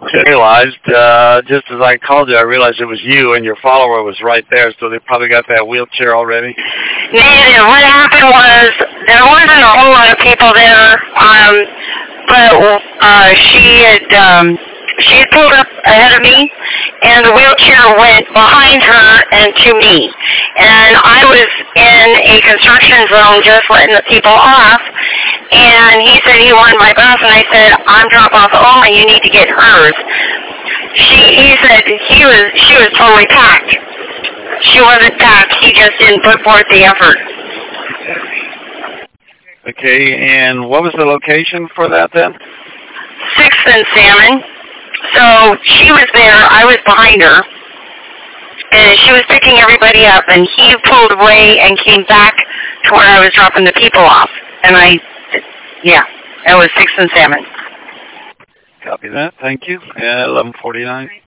realized, just as I called you, I realized it was you and your follower was right there, so they probably got that wheelchair already. Negative. What happened was there wasn't a whole lot of people there, but she had pulled up ahead of me, and the wheelchair went behind her and to me. And I was in a construction zone just letting the people off, and he said he wanted my bus, and I said, I'm drop off only, you need to get hers. He said she was totally packed. She wasn't packed, he just didn't put forth the effort. Okay, and what was the location for that then? 6th and Salmon. So she was there, I was behind her, and she was picking everybody up, and he pulled away and came back to where I was dropping the people off. And that was 6th and Salmon. Copy that, thank you. 11:49.